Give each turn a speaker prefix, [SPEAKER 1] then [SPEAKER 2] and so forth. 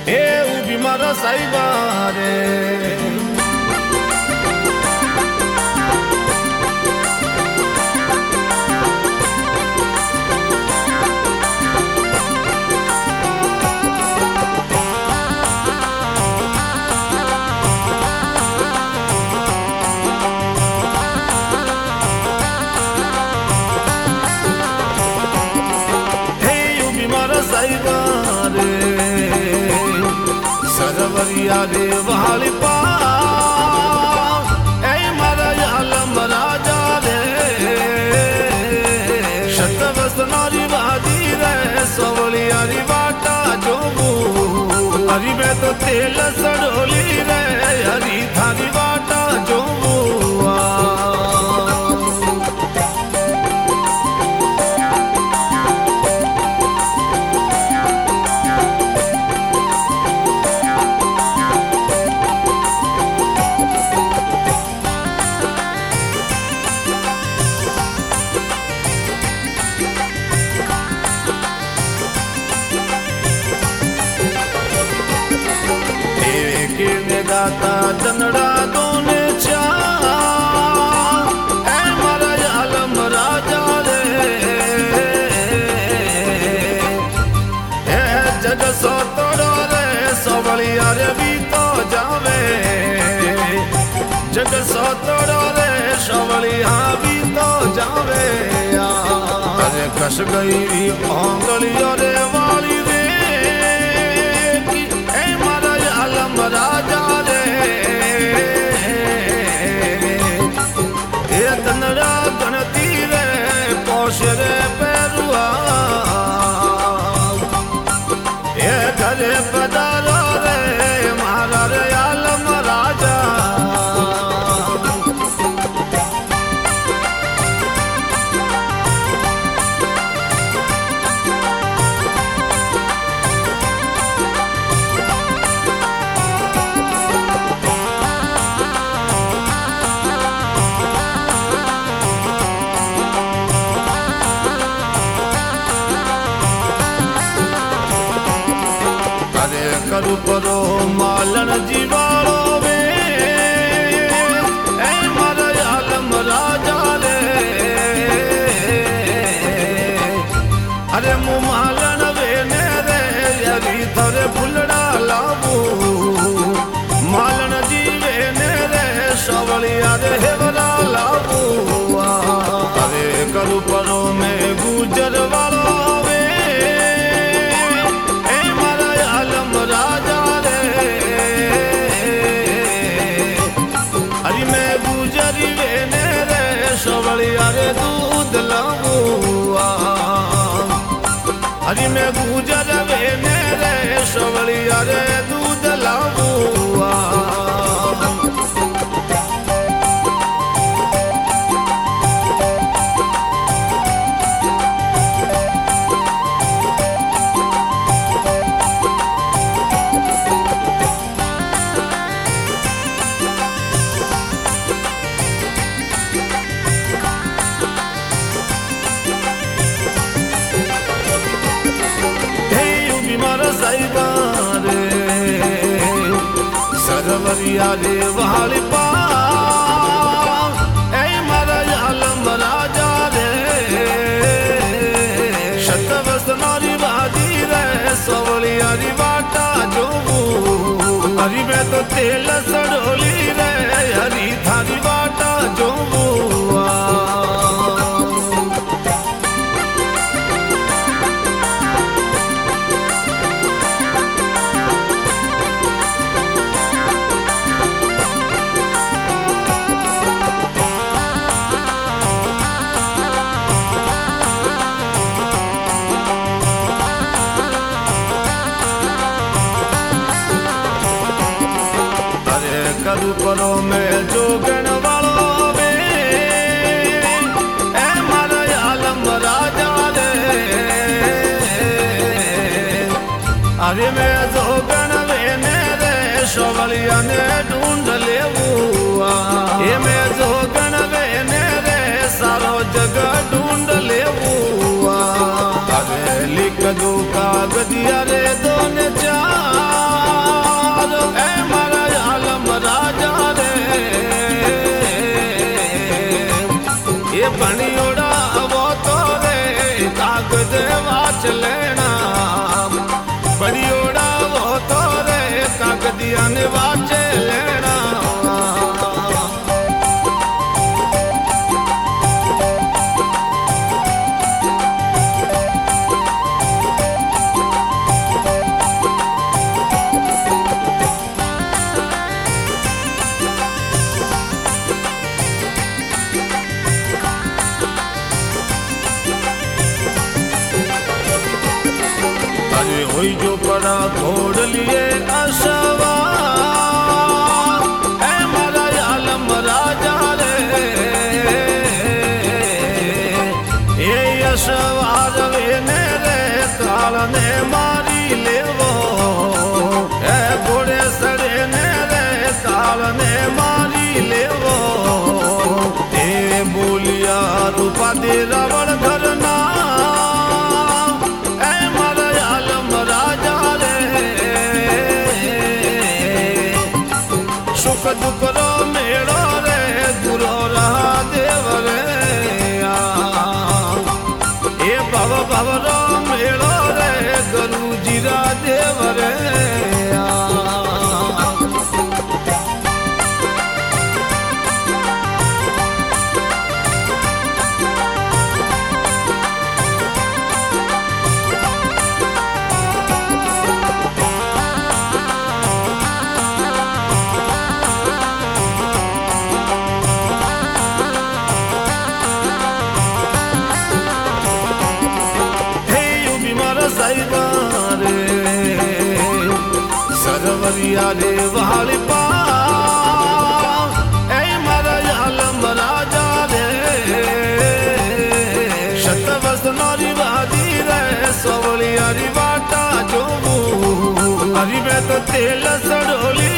[SPEAKER 1] એ ઉભી મારા સાઈબા રે सरवरिया रे वाली पा ए मारा आलम राजा रे शतवसनारी वादी रे सवलिया री बाटा जोबू हरी में तो तेल सड़ोली रे हरी थारी बाटा जोबू गाता चंदड़ा दोने चा ए मारा आलम राजा रे ए जग सो तोड़ो रे सवलिया रे भी तो जावे जग सो तोड़ो रे सवलिया भी तो जावे अरे कस गई ओंगलिया रे वाली रे की ए मारा आलम राजा तनरा गणती रे पोषरे पेरुआ ये घरे पधारो रे मारा रे आलम राजा करू परो मालन जीवालो वे ए मारा आलम राजा रे अरे मु मालन वे ने रे यरी थोरे फुलड़ा लाबू मालन जीवे ने रे सवलिया रे हेवरा लाबू अरे करू परो में गुजर वालो राजा रे हरी में गुजरी वेने रे सवलिया रे दूध लाऊआ हरी में गुजर वेने रे सवलिया रे दूध लाऊआ सरवरिया रे वाली पा ए मारा आलम राजा रे शतवसनारी वादी रे सवलिया री बाटा जोबू हरी में तो तेल सड़ोली रे हरी थारी बाटा जोबू करू परो में जोगण वालो वे ए मारा आलम राजा रे अरे मैं जोगण वे ने रे सवलिया ने ढूंढ लेवुआ ये मैं जोगण वे ने रे सारो जगह ढूंढ लेवुआ अरे लिख दो कागजिया रे दोने चा પડા ઘોડલીએ અસવા એ મારા આલમ રાજા રે એ અસવાર વેને રે તાળને મારી લેવો એ ઘોડે સડે ને રે તાળને મારી લેવો એ બોલિયા રૂપા દે રાવણ ઘરના એ મારા આલમ રાજા રે સુખ દુઃખ રો મેળો રે ગુરો રહા દેવ રે એ ભવ ભવ રો મેળો રે ગુરુજી રા દેવ રે સરવરિયા રે વાળી પા એ મારા આલમ રાજા રે શતવસ નોરી વાદી રે સોવળિયા રી વાટા જોવું હરી મેં તો તેલ સડોલી